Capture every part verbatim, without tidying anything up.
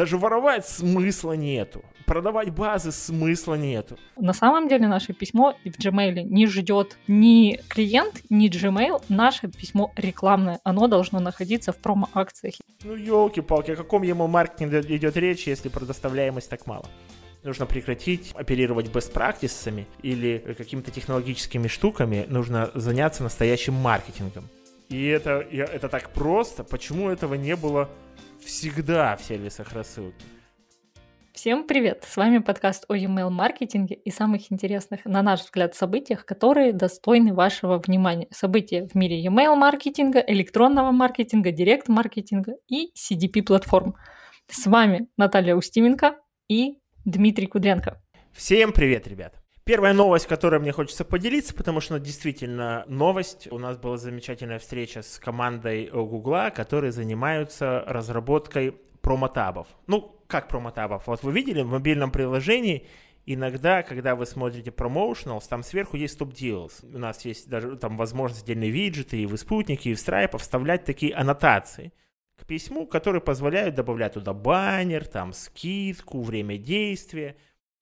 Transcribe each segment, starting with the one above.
Даже воровать смысла нету. Продавать базы смысла нету. На самом деле наше письмо в Gmail не ждет ни клиент, ни Gmail. Наше письмо рекламное. Оно должно находиться в промо-акциях. Ну, елки-палки, о каком ему маркетинге идет речь, если предоставляемость так мало? Нужно прекратить оперировать best practices или какими-то технологическими штуками. Нужно заняться настоящим маркетингом. И это, это так просто. Почему этого не было всегда в сервисах рассылки? Всем привет! С вами подкаст о email-маркетинге и самых интересных, на наш взгляд, событиях, которые достойны вашего внимания. События в мире email-маркетинга, электронного маркетинга, директ-маркетинга и си ди пи-платформ. С вами Наталья Устименко и Дмитрий Кудренко. Всем привет, ребят! Первая новость, которой мне хочется поделиться, потому что действительно новость. У нас была замечательная встреча с командой Гугла, которые занимаются разработкой промотабов. Ну, как промотабов? Вот вы видели в мобильном приложении, иногда, когда вы смотрите Promotionals, там сверху есть Top Deals. У нас есть даже там возможность отдельные виджеты и в Спутнике, и в Stripe вставлять такие аннотации к письму, которые позволяют добавлять туда баннер, там скидку, время действия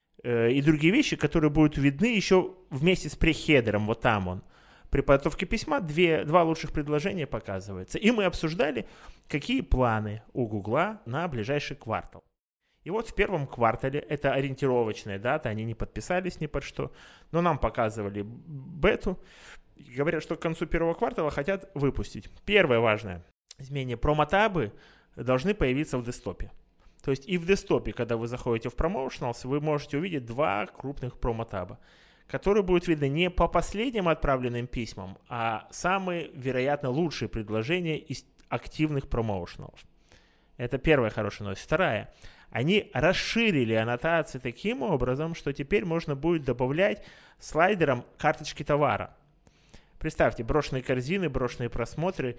и другие вещи, которые будут видны еще вместе с прехедером, вот там он. При подготовке письма две, два лучших предложения показываются. И мы обсуждали, какие планы у Гугла на ближайший квартал. И вот в первом квартале, это ориентировочная дата, они не подписались ни под что, но нам показывали бету. Говорят, что к концу первого квартала хотят выпустить. Первое важное изменение. Промотабы должны появиться в десктопе. То есть и в десктопе, когда вы заходите в Promotionals, вы можете увидеть два крупных промотаба, которые будут видны не по последним отправленным письмам, а самые, вероятно, лучшие предложения из активных Promotionals. Это первая хорошая новость. Вторая. Они расширили аннотации таким образом, что теперь можно будет добавлять слайдером карточки товара. Представьте, брошенные корзины, брошенные просмотры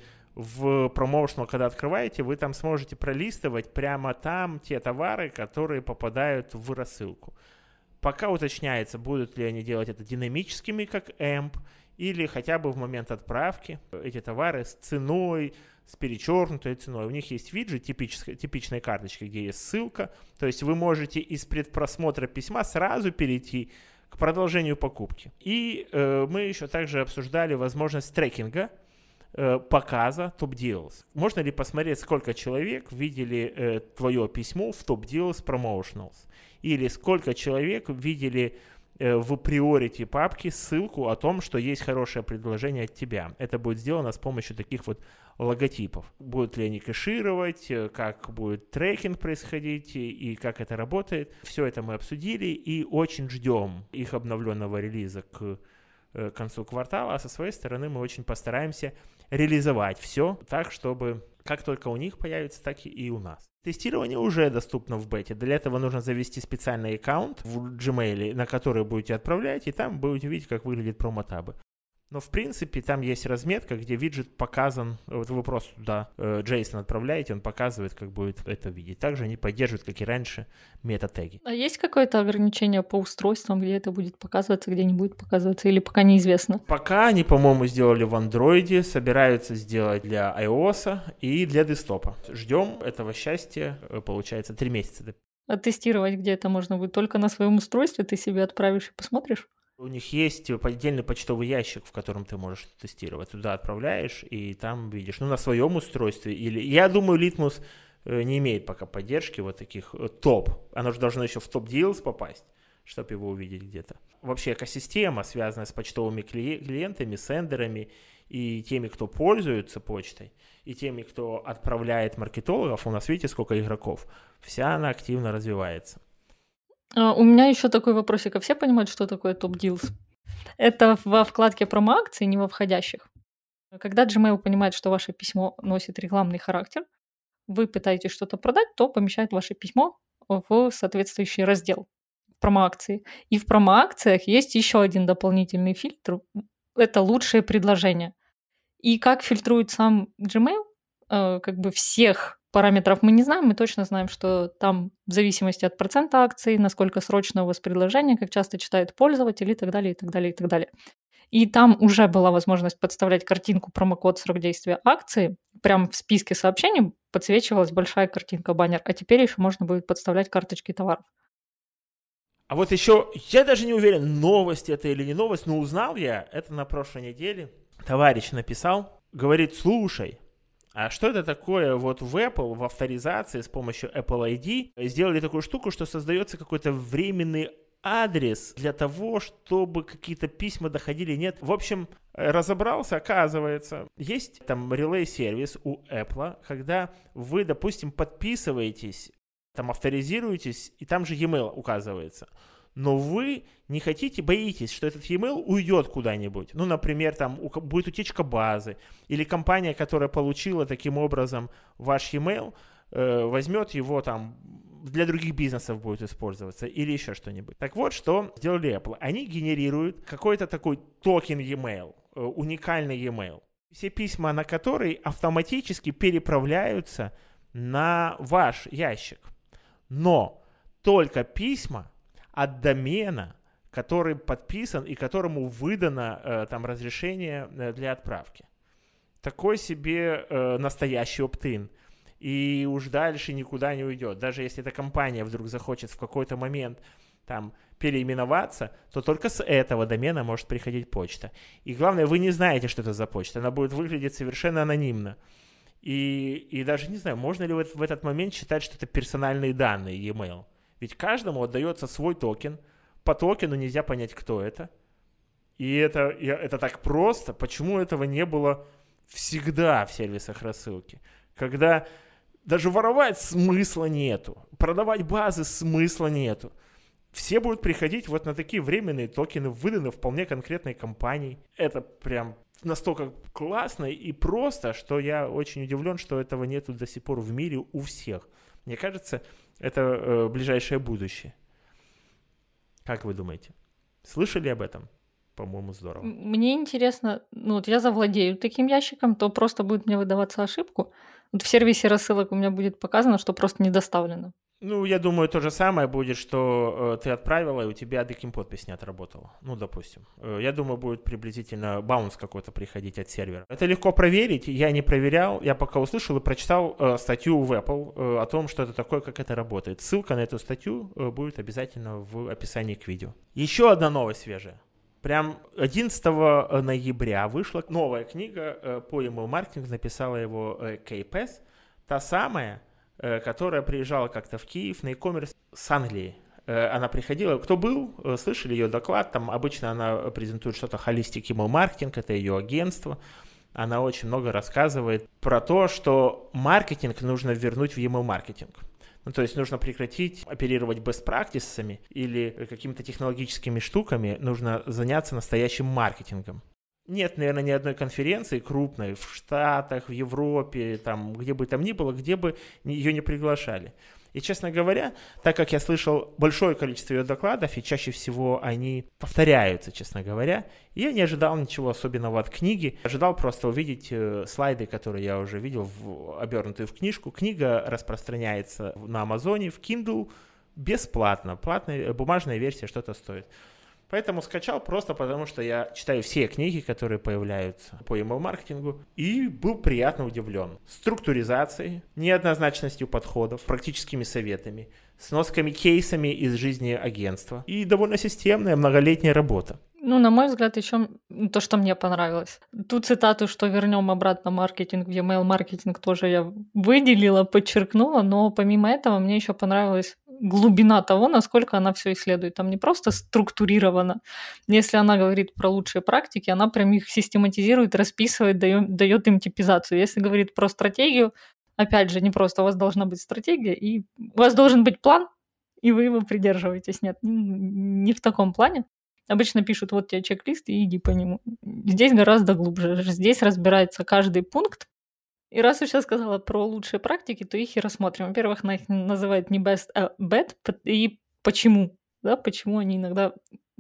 в Promotional, когда открываете, вы там сможете пролистывать прямо там те товары, которые попадают в рассылку. Пока уточняется, будут ли они делать это динамическими, как эмп, или хотя бы в момент отправки эти товары с ценой, с перечеркнутой ценой. У них есть виджет типической, типичной карточки, где есть ссылка. То есть вы можете из предпросмотра письма сразу перейти к продолжению покупки. И э, мы еще также обсуждали возможность трекинга, э, показа Top Deals. Можно ли посмотреть, сколько человек видели э, твое письмо в Top Deals Promotionals? Или сколько человек видели э, в Priority папке ссылку о том, что есть хорошее предложение от тебя. Это будет сделано с помощью таких вот логотипов. Будут ли они кэшировать, как будет трекинг происходить и как это работает. Все это мы обсудили и очень ждем их обновленного релиза к концу квартала. А со своей стороны мы очень постараемся реализовать все так, чтобы как только у них появится, так и у нас. Тестирование уже доступно в бете. Для этого нужно завести специальный аккаунт в Gmail, на который будете отправлять, и там будете видеть, как выглядят промотабы. Но, в принципе, там есть разметка, где виджет показан. Вот вы просто туда э, JSON отправляете, он показывает, как будет это видеть. Также они поддерживают, как и раньше, мета-теги. А есть какое-то ограничение по устройствам, где это будет показываться, где не будет показываться, или пока неизвестно? Пока они, по-моему, сделали в Android, собираются сделать для iOS и для десктопа. Ждем этого счастья, получается, три месяца. А тестировать где это можно будет? Только на своем устройстве ты себе отправишь и посмотришь? У них есть отдельный почтовый ящик, в котором ты можешь тестировать. Туда отправляешь и там видишь. Ну, на своем устройстве. Или я думаю, Litmus не имеет пока поддержки вот таких топ. Оно же должно еще в Top Deals попасть, чтобы его увидеть где-то. Вообще экосистема, связанная с почтовыми клиентами, сендерами и теми, кто пользуется почтой, и теми, кто отправляет маркетологов. У нас, видите, сколько игроков. Вся она активно развивается. У меня еще такой вопросик. А все понимают, что такое Top Deals? Это во вкладке промо-акции, не во входящих. Когда Gmail понимает, что ваше письмо носит рекламный характер, вы пытаетесь что-то продать, то помещает ваше письмо в соответствующий раздел промо-акции. И в промо-акциях есть еще один дополнительный фильтр. Это лучшие предложения. И как фильтрует сам Gmail, как бы всех параметров мы не знаем, мы точно знаем, что там в зависимости от процента акций, насколько срочно у вас предложение, как часто читает пользователь и так далее, и так далее, и так далее. и там уже была возможность подставлять картинку, промокод, срок действия акции. Прям в списке сообщений подсвечивалась большая картинка, баннер, а теперь еще можно будет подставлять карточки товаров. А вот еще, я даже не уверен, новость это или не новость, но узнал я это на прошлой неделе. Товарищ написал, говорит, слушай, а что это такое вот в Apple, в авторизации с помощью Apple ай ди сделали такую штуку, что создается какой-то временный адрес для того, чтобы какие-то письма доходили, нет. В общем, разобрался, оказывается, есть там релей-сервис у Apple, когда вы, допустим, подписываетесь, там авторизируетесь, и там же e-mail указывается. Но вы не хотите, боитесь, что этот e-mail уйдет куда-нибудь. Ну, например, там будет утечка базы, или компания, которая получила таким образом ваш e-mail, э, возьмет его там, для других бизнесов будет использоваться, или еще что-нибудь. Так вот, что сделали Apple. Они генерируют какой-то такой токен e-mail, э, уникальный e-mail, все письма на который автоматически переправляются на ваш ящик. Но только письма от домена, который подписан и которому выдано э, там разрешение э, для отправки. Такой себе э, настоящий opt-in. И уж дальше никуда не уйдет. Даже если эта компания вдруг захочет в какой-то момент там переименоваться, то только с этого домена может приходить почта. И главное, вы не знаете, что это за почта. Она будет выглядеть совершенно анонимно. И, и даже не знаю, можно ли в, в этот момент считать, что это персональные данные e-mail. Ведь каждому отдается свой токен. По токену нельзя понять, кто это. И это, и это так просто. Почему этого не было всегда в сервисах рассылки? Когда даже воровать смысла нету. Продавать базы смысла нету. Все будут приходить вот на такие временные токены, выданные вполне конкретной компанией. Это прям настолько классно и просто, что я очень удивлен, что этого нету до сих пор в мире у всех. Мне кажется, это э, ближайшее будущее. Как вы думаете? Слышали об этом? По-моему, здорово. Мне интересно, ну вот я завладею таким ящиком, то просто будет мне выдаваться ошибку. Вот в сервисе рассылок у меня будет показано, что просто не доставлено. Ну, я думаю, то же самое будет, что э, ты отправила, и у тебя таким подпись не отработала. Ну, допустим. Э, я думаю, будет приблизительно баунс какой-то приходить от сервера. Это легко проверить. Я не проверял. Я пока услышал и прочитал э, статью в Apple э, о том, что это такое, как это работает. Ссылка на эту статью э, будет обязательно в описании к видео. Еще одна новость свежая. Прям одиннадцатого ноября вышла новая книга э, по email-маркетингу. Написала его э, Кей Пэс. Та самая, которая приезжала как-то в Киев на e-commerce с Англии. Она приходила, кто был, слышали ее доклад, там обычно она презентует что-то Holistic Email Marketing, это ее агентство. Она очень много рассказывает про то, что маркетинг нужно вернуть в email маркетинг. Ну, то есть нужно прекратить оперировать best practices или какими-то технологическими штуками, нужно заняться настоящим маркетингом. Нет, наверное, ни одной конференции крупной в Штатах, в Европе, там, где бы там ни было, где бы ее не приглашали. И, честно говоря, так как я слышал большое количество ее докладов, и чаще всего они повторяются, честно говоря, я не ожидал ничего особенного от книги. Ожидал просто увидеть э, слайды, которые я уже видел, в, обернутые в книжку. Книга распространяется на Амазоне, в Kindle бесплатно. Платная бумажная версия что-то стоит. Поэтому скачал просто потому, что я читаю все книги, которые появляются по email-маркетингу, и был приятно удивлен. Структуризацией, неоднозначностью подходов, практическими советами, сносками, кейсами из жизни агентства и довольно системная многолетняя работа. Ну, на мой взгляд, еще то, что мне понравилось. Ту цитату, что вернем обратно маркетинг в e-mail маркетинг, тоже я выделила, подчеркнула, но помимо этого мне еще понравилась глубина того, насколько она все исследует. Там не просто структурировано. Если она говорит про лучшие практики, она прям их систематизирует, расписывает, дает, дает им типизацию. Если говорит про стратегию, опять же, не просто у вас должна быть стратегия, и у вас должен быть план, и вы его придерживаетесь. Нет, не в таком плане. Обычно пишут, вот тебе чек-лист, и иди по нему. Здесь гораздо глубже. Здесь разбирается каждый пункт. И раз я сейчас сказала про лучшие практики, то их и рассмотрим. Во-первых, она их называет не best, а bad. И почему? Да, почему они иногда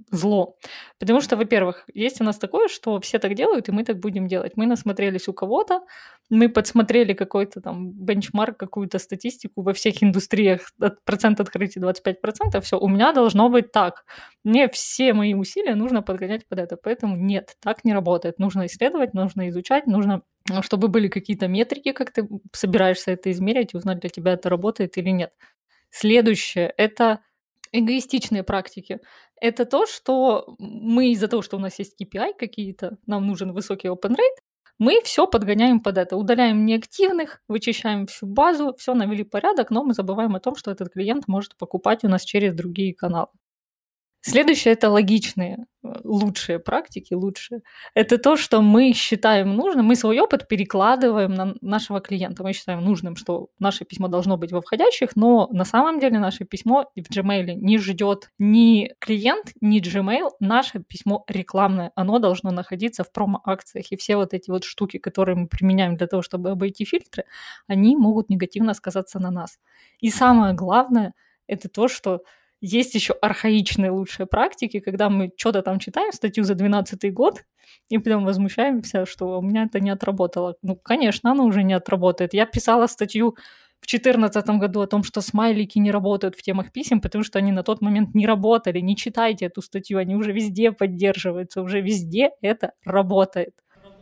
зло. Потому что, во-первых, есть у нас такое, что все так делают, и мы так будем делать. Мы насмотрелись у кого-то, мы подсмотрели какой-то там бенчмарк, какую-то статистику во всех индустриях, от процент открытия двадцать пять процентов, все, у меня должно быть так. Мне все мои усилия нужно подгонять под это. Поэтому нет, так не работает. Нужно исследовать, нужно изучать, нужно, чтобы были какие-то метрики, как ты собираешься это измерять и узнать, для тебя это работает или нет. Следующее – это эгоистичные практики. Это то, что мы из-за того, что у нас есть кей пи ай какие-то, нам нужен высокий open rate, мы все подгоняем под это. Удаляем неактивных, вычищаем всю базу, все навели порядок, но мы забываем о том, что этот клиент может покупать у нас через другие каналы. Следующее – это логичные, лучшие практики, лучшие. Это то, что мы считаем нужным, мы свой опыт перекладываем на нашего клиента. Мы считаем нужным, что наше письмо должно быть во входящих, но на самом деле наше письмо в Gmail не ждет ни клиент, ни Gmail. Наше письмо рекламное, оно должно находиться в промо-акциях. И все вот эти вот штуки, которые мы применяем для того, чтобы обойти фильтры, они могут негативно сказаться на нас. И самое главное – это то, что есть еще архаичные лучшие практики, когда мы что-то там читаем, статью за двенадцатый год, и потом возмущаемся, что у меня это не отработало. Ну, конечно, оно уже не отработает. Я писала статью в четырнадцатом году о том, что смайлики не работают в темах писем, потому что они на тот момент не работали. Не читайте эту статью, они уже везде поддерживаются, уже везде это работает.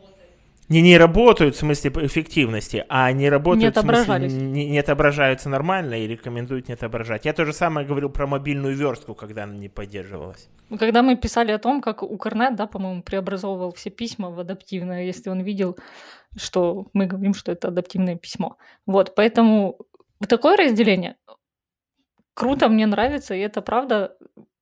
Не не работают в смысле эффективности, а не работают не в смысле не, не отображаются нормально и рекомендуют не отображать. Я то же самое говорил про мобильную верстку, когда она не поддерживалась. Когда мы писали о том, как Укрнет, да, по-моему, преобразовывал все письма в адаптивное, если он видел, что мы говорим, что это адаптивное письмо. Вот, поэтому такое разделение круто, мне нравится, и это правда...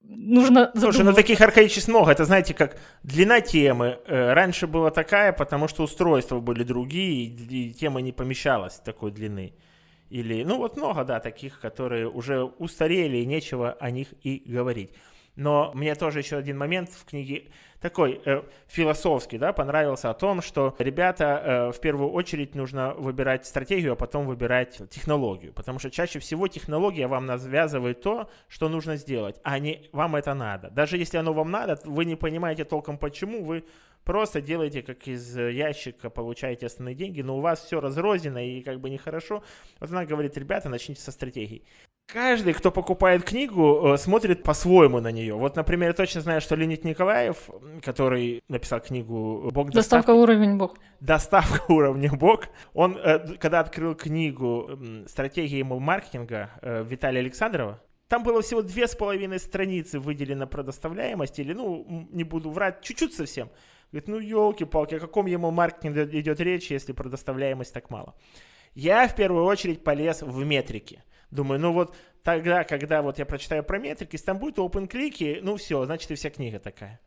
Нужно Слушай, ну таких архаичеств много. Это, знаете, как длина темы. Раньше была такая, потому что устройства были другие, и тема не помещалась такой длины. Или, ну вот много, да, таких, которые уже устарели, и нечего о них и говорить. Но мне тоже еще один момент в книге такой э, философский, да, понравился о том, что, ребята, э, в первую очередь нужно выбирать стратегию, а потом выбирать технологию. Потому что чаще всего технология вам навязывает то, что нужно сделать, а не вам это надо. Даже если оно вам надо, вы не понимаете толком почему, вы просто делаете как из ящика, получаете основные деньги, но у вас все разрознено и как бы нехорошо. Вот она говорит, ребята, начните со стратегии. Каждый, кто покупает книгу, смотрит по-своему на нее. Вот, например, я точно знаю, что Леонид Николаев, который написал книгу «Бог доставка уровень Бог». Доставка уровня Бог. Он, когда открыл книгу «Стратегия маркетинга» Виталия Александрова, там было всего две с половиной страницы выделено про доставляемость, или, ну, не буду врать, чуть-чуть совсем. Говорит, ну, елки-палки, о каком ему маркетинге идет речь, если про доставляемость так мало? Я в первую очередь полез в метрики. Думаю, ну вот тогда, когда вот я прочитаю про метрики, если там будет open-клики, ну все, значит и вся книга такая.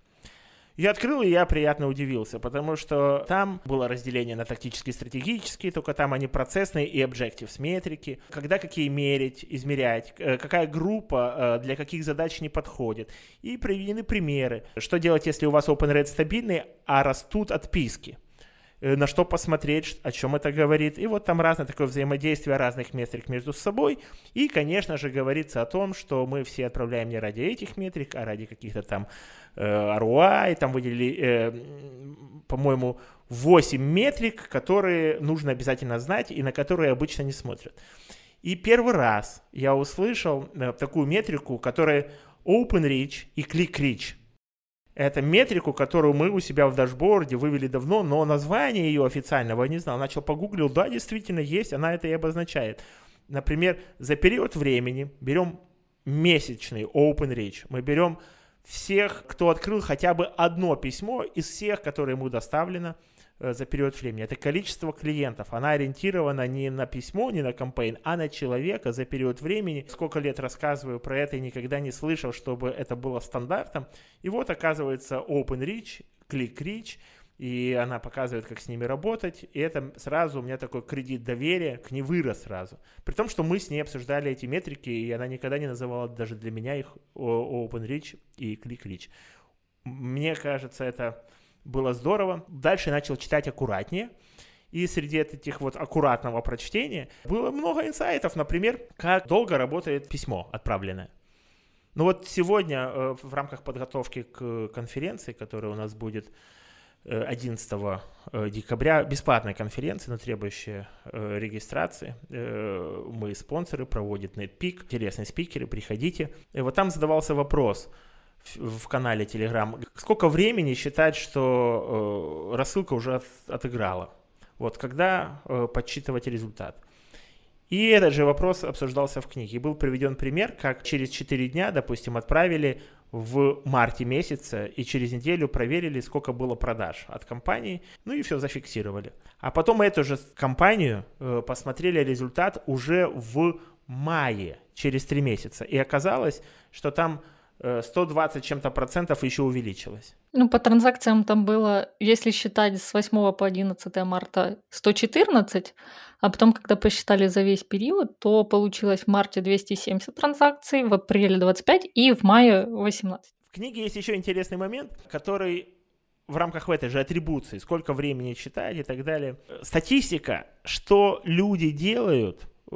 Я открыл, и я приятно удивился, потому что там было разделение на тактические и стратегические, только там они процессные и objectives метрики, когда какие мерить, измерять, какая группа для каких задач не подходит. И приведены примеры, что делать, если у вас open rate стабильный, а растут отписки. На что посмотреть, о чем это говорит. И вот там разное такое взаимодействие разных метрик между собой. И, конечно же, говорится о том, что мы все отправляем не ради этих метрик, а ради каких-то там э, ар о ай. Там выделили, э, по-моему, восемь метрик, которые нужно обязательно знать и на которые обычно не смотрят. И первый раз я услышал э, такую метрику, которая OpenReach и ClickReach. Это метрику, которую мы у себя в дашборде вывели давно, но название ее официального я не знал. Начал погуглил, да, действительно есть, она это и обозначает. Например, за период времени берем месячный OpenReach. Мы берем всех, кто открыл хотя бы одно письмо из всех, которые ему доставлено э, за период времени. Это количество клиентов. Она ориентирована не на письмо, не на кампейн, а на человека за период времени. Сколько лет рассказываю про это и никогда не слышал, чтобы это было стандартом. И вот оказывается OpenReach, ClickReach, и она показывает, как с ними работать. И это сразу у меня такой кредит доверия к ней вырос сразу. При том, что мы с ней обсуждали эти метрики, и она никогда не называла даже для меня их OpenReach и ClickReach. Мне кажется, это было здорово. Дальше начал читать аккуратнее. И среди этих вот аккуратного прочтения было много инсайтов. Например, как долго работает письмо отправленное. Ну вот сегодня э, в рамках подготовки к конференции, которая у нас будет одиннадцатого декабря, бесплатная конференция, но требующая э, регистрации. Э, мы спонсоры, проводит NetPeak, интересные спикеры, приходите. И вот там задавался вопрос в, в канале Telegram, сколько времени считать, что э, рассылка уже от, отыграла? Вот когда э, подсчитывать результат? И этот же вопрос обсуждался в книге. И был приведен пример, как через четыре дня, допустим, отправили в марте месяце и через неделю проверили, сколько было продаж от компании, ну и все зафиксировали. А потом эту же компанию э, посмотрели результат уже в мае, через три месяца. И оказалось, что там э, сто двадцать чем-то процентов еще увеличилось. Ну, по транзакциям там было, если считать с восьмого по одиннадцатое марта, сто четырнадцать, а потом, когда посчитали за весь период, то получилось в марте двести семьдесят транзакций, в апреле двадцать пять и в мае восемнадцать. В книге есть еще интересный момент, который в рамках этой же атрибуции, сколько времени читать и так далее. Статистика, что люди делают э,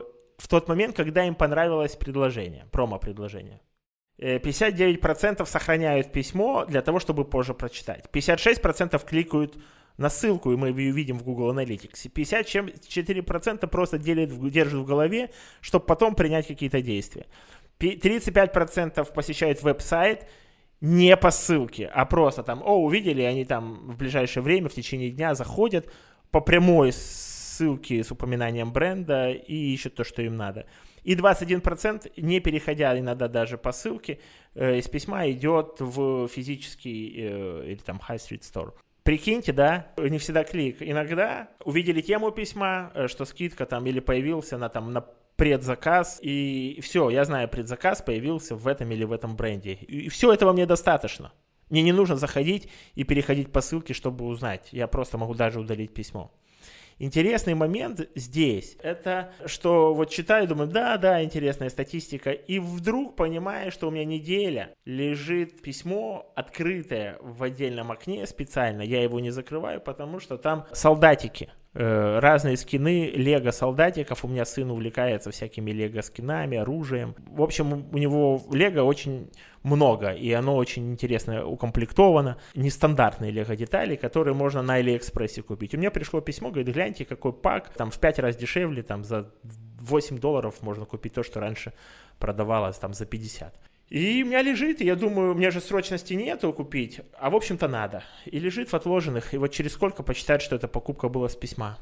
в тот момент, когда им понравилось предложение, промо-предложение. пятьдесят девять процентов сохраняют письмо для того, чтобы позже прочитать. пятьдесят шесть процентов кликают на ссылку, и мы ее видим в Google Analytics. пятьдесят четыре процента просто делят, держат в голове, чтобы потом принять какие-то действия. тридцать пять процентов посещают веб-сайт не по ссылке, а просто там, о, увидели, они там в ближайшее время, в течение дня заходят по прямой ссылке с упоминанием бренда и ищут то, что им надо. И двадцать один процент, не переходя иногда даже по ссылке, э, из письма идет в физический э, или там high street store. Прикиньте, да, не всегда клик. Иногда увидели тему письма, э, что скидка там или появился на, там, на предзаказ, и все, я знаю, предзаказ появился в этом или в этом бренде. И все этого мне достаточно. Мне не нужно заходить и переходить по ссылке, чтобы узнать. Я просто могу даже удалить письмо. Интересный момент здесь, это что вот читаю, думаю, да, да, интересная статистика, и вдруг понимаю, что у меня неделя лежит письмо открытое в отдельном окне специально, я его не закрываю, потому что там солдатики, э, разные скины лего-солдатиков, у меня сын увлекается всякими лего-скинами, оружием, в общем, у него лего очень много, и оно очень интересно укомплектовано. Нестандартные лего-детали, которые можно на Алиэкспрессе купить. У меня пришло письмо, говорит, гляньте, какой пак, там в пять раз дешевле, там за восемь долларов можно купить то, что раньше продавалось там за пятьдесят. И у меня лежит, и я думаю, мне же срочности нету купить, а в общем-то надо. И лежит в отложенных, и вот через сколько посчитать, что эта покупка была с письма.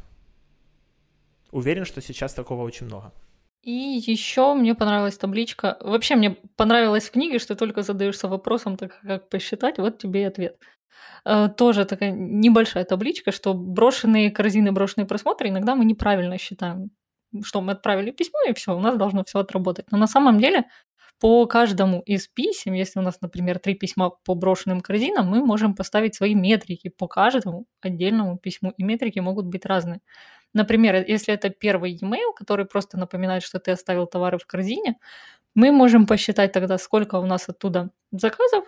Уверен, что сейчас такого очень много. И еще мне понравилась табличка. Вообще мне понравилось в книге, что ты только задаешься вопросом, так как посчитать, вот тебе и ответ. Э, тоже такая небольшая табличка, что брошенные корзины, брошенные просмотры иногда мы неправильно считаем. Что мы отправили письмо, и все, у нас должно все отработать. Но на самом деле по каждому из писем, если у нас, например, три письма по брошенным корзинам, мы можем поставить свои метрики по каждому отдельному письму, и метрики могут быть разные. Например, если это первый e-mail, который просто напоминает, что ты оставил товары в корзине, мы можем посчитать тогда, сколько у нас оттуда заказов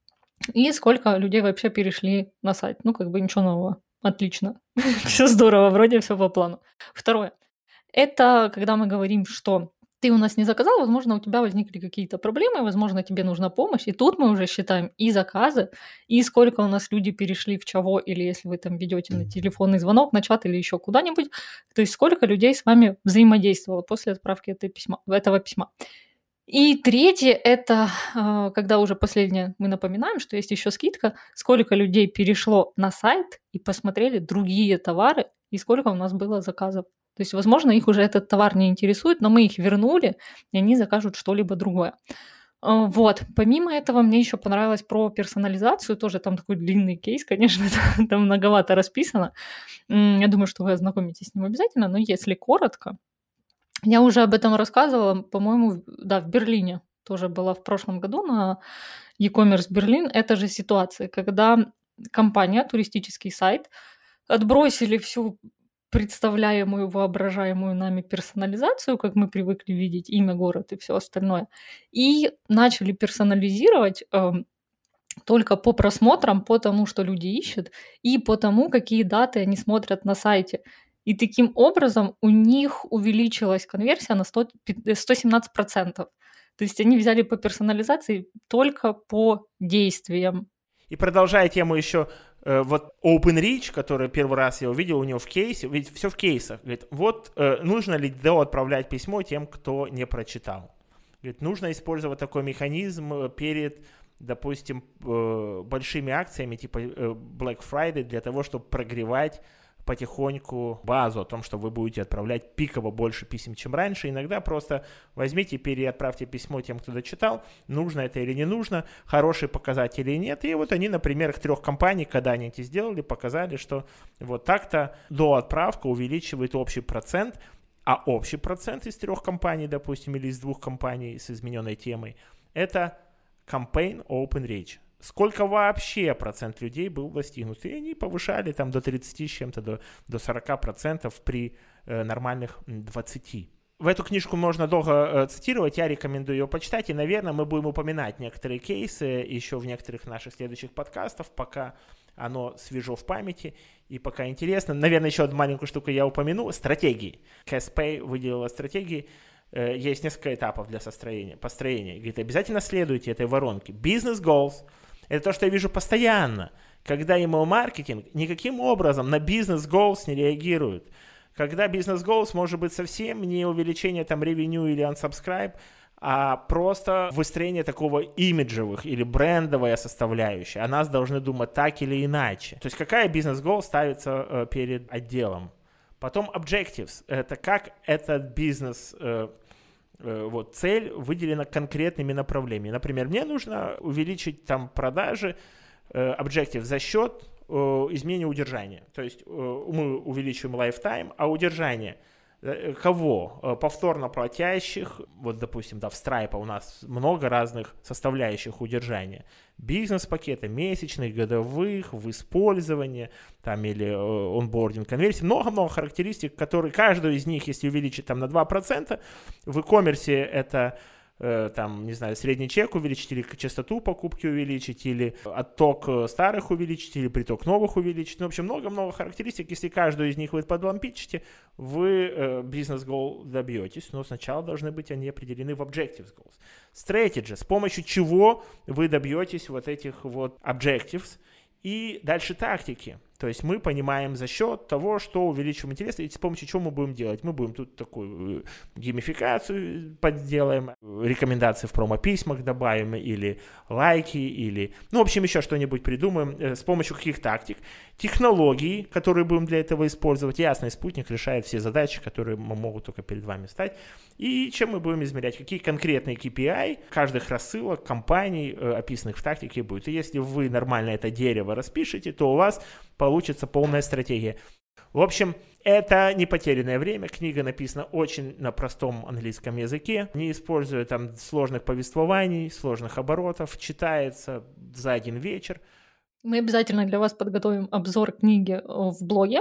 и сколько людей вообще перешли на сайт. Ну, как бы ничего нового. Отлично. Все здорово, вроде все по плану. Второе. Это когда мы говорим, что ты у нас не заказал, возможно, у тебя возникли какие-то проблемы, возможно, тебе нужна помощь, и тут мы уже считаем и заказы, и сколько у нас люди перешли в чего, или если вы там ведете на телефонный звонок, на чат или еще куда-нибудь, то есть сколько людей с вами взаимодействовало после отправки этой письма, этого письма. И третье, это когда уже последнее мы напоминаем, что есть еще скидка, сколько людей перешло на сайт и посмотрели другие товары, и сколько у нас было заказов. То есть, возможно, их уже этот товар не интересует, но мы их вернули, и они закажут что-либо другое. Вот. Помимо этого, мне еще понравилось про персонализацию. Тоже там такой длинный кейс, конечно, там многовато расписано. Я думаю, что вы ознакомитесь с ним обязательно, но если коротко, я уже об этом рассказывала, по-моему, да, в Берлине. Тоже была в прошлом году на e-commerce Берлин. Это же ситуация, когда компания, туристический сайт, отбросили всю представляемую, воображаемую нами персонализацию, как мы привыкли видеть имя, город и все остальное, и начали персонализировать э, только по просмотрам, по тому, что люди ищут, и по тому, какие даты они смотрят на сайте. И таким образом у них увеличилась конверсия на сто семнадцать процентов. То есть они взяли по персонализации только по действиям. И продолжая тему еще, э, вот OpenReach, который первый раз я увидел у него в кейсе, ведь все в кейсах. Говорит, вот э, нужно ли до отправлять письмо тем, кто не прочитал. Говорит, нужно использовать такой механизм перед, допустим, э, большими акциями типа э, Black Friday для того, чтобы прогревать потихоньку базу о том, что вы будете отправлять пиково больше писем, чем раньше. Иногда просто возьмите и переотправьте письмо тем, кто дочитал, нужно это или не нужно, хорошие показатели или нет. И вот они на примерах трех компаний, когда они это сделали, показали, что вот так-то до отправка увеличивает общий процент, а общий процент из трех компаний, допустим, или из двух компаний с измененной темой, это Campaign OpenReach. Сколько вообще процент людей был достигнут. И они повышали там до тридцати с чем-то, до, до сорока процентов при э, нормальных двадцати. В эту книжку можно долго э, цитировать, я рекомендую ее почитать. И, наверное, мы будем упоминать некоторые кейсы еще в некоторых наших следующих подкастах, пока оно свежо в памяти и пока интересно. Наверное, еще одну маленькую штуку я упомяну. Стратегии. Caspay выделила стратегии. Есть несколько этапов для построения. построения. Говорит, обязательно следуйте этой воронке. Business goals. Это то, что я вижу постоянно, когда email-маркетинг никаким образом на business goals не реагирует. Когда business goals может быть совсем не увеличение там revenue или unsubscribe, а просто выстроение такого имиджевых или брендовая составляющая. О нас должны думать так или иначе. То есть какая business goal ставится э, перед отделом. Потом objectives. Это как этот бизнес... Э, Вот, цель выделена конкретными направлениями. Например, мне нужно увеличить там продажи, э, objective за счет э, изменения удержания. То есть э, мы увеличиваем lifetime, а удержание э, кого? Э, повторно платящих, вот, допустим, да, в Stripe у нас много разных составляющих удержания. Бизнес-пакеты, месячных, годовых, в использовании, там, или э, онбординг, конверсии. Много-много характеристик, которые каждую из них, если увеличить там на два процента, в e-commerce это, э, там, не знаю, средний чек увеличить, или частоту покупки увеличить, или отток старых увеличить, или приток новых увеличить. Ну, в общем, много-много характеристик. Если каждую из них вы подлампичите, вы э, бизнес-гол добьетесь, но сначала должны быть они определены в objectives goals. Strategy, с помощью чего вы добьетесь вот этих вот objectives. И дальше тактики. То есть мы понимаем за счет того, что увеличиваем интерес, и с помощью чего мы будем делать. Мы будем тут такую геймификацию подделаем, рекомендации в промо-письмах добавим, или лайки, или... Ну, в общем, еще что-нибудь придумаем с помощью каких тактик. Технологии, которые будем для этого использовать. Ясно, спутник решает все задачи, которые могут только перед вами стать. И чем мы будем измерять? Какие конкретные кей пи ай каждых рассылок, компаний, описанных в тактике будет. И если вы нормально это дерево распишете, то у вас получится полная стратегия. В общем, это не потерянное время. Книга написана очень на простом английском языке, не используя там сложных повествований, сложных оборотов, читается за один вечер. Мы обязательно для вас подготовим обзор книги в блоге.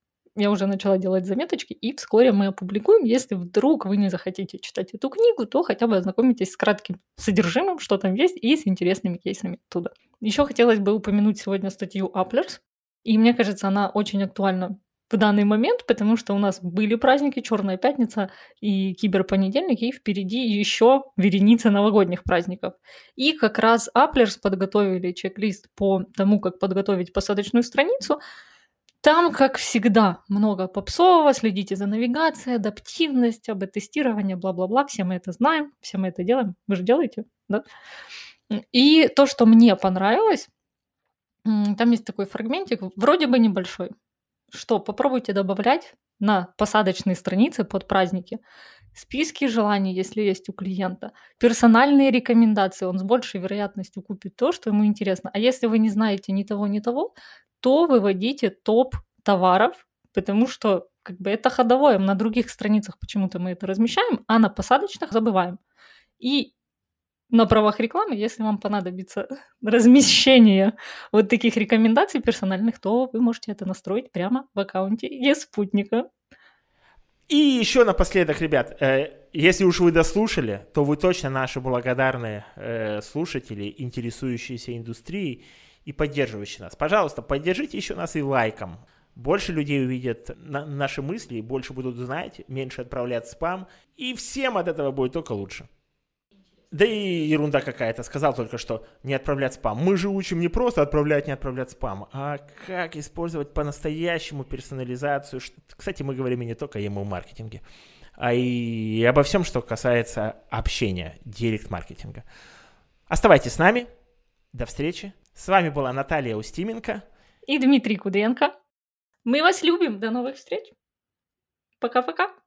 Я уже начала делать заметочки, и вскоре мы опубликуем. Если вдруг вы не захотите читать эту книгу, то хотя бы ознакомитесь с кратким содержимым, что там есть, и с интересными кейсами оттуда. Еще хотелось бы упомянуть сегодня статью Applers. И мне кажется, она очень актуальна в данный момент, потому что у нас были праздники, Черная пятница и Киберпонедельник, и впереди еще вереница новогодних праздников. И как раз Applers подготовили чек-лист по тому, как подготовить посадочную страницу. Там, как всегда, много попсового, следите за навигацией, адаптивность, АБ-тестирование, бла-бла-бла, все мы это знаем, все мы это делаем. Вы же делаете, да? И то, что мне понравилось, там есть такой фрагментик, вроде бы небольшой, что попробуйте добавлять на посадочные страницы под праздники списки желаний, если есть у клиента, персональные рекомендации, он с большей вероятностью купит то, что ему интересно. А если вы не знаете ни того, ни того, то выводите топ товаров, потому что как бы это ходовое, на других страницах почему-то мы это размещаем, а на посадочных забываем. И на правах рекламы, если вам понадобится размещение вот таких рекомендаций персональных, то вы можете это настроить прямо в аккаунте eSputnika. И еще напоследок, ребят, э, если уж вы дослушали, то вы точно наши благодарные э, слушатели, интересующиеся индустрией и поддерживающие нас. Пожалуйста, поддержите еще нас и лайком. Больше людей увидят на- наши мысли, больше будут знать, меньше отправлять спам, и всем от этого будет только лучше. Да и ерунда какая-то. Сказал только что не отправлять спам. Мы же учим не просто отправлять, не отправлять спам, а как использовать по-настоящему персонализацию. Кстати, мы говорим и не только о email-маркетинге, а и обо всем, что касается общения, директ-маркетинга. Оставайтесь с нами. До встречи. С вами была Наталья Устименко и Дмитрий Кудренко. Мы вас любим. До новых встреч. Пока-пока.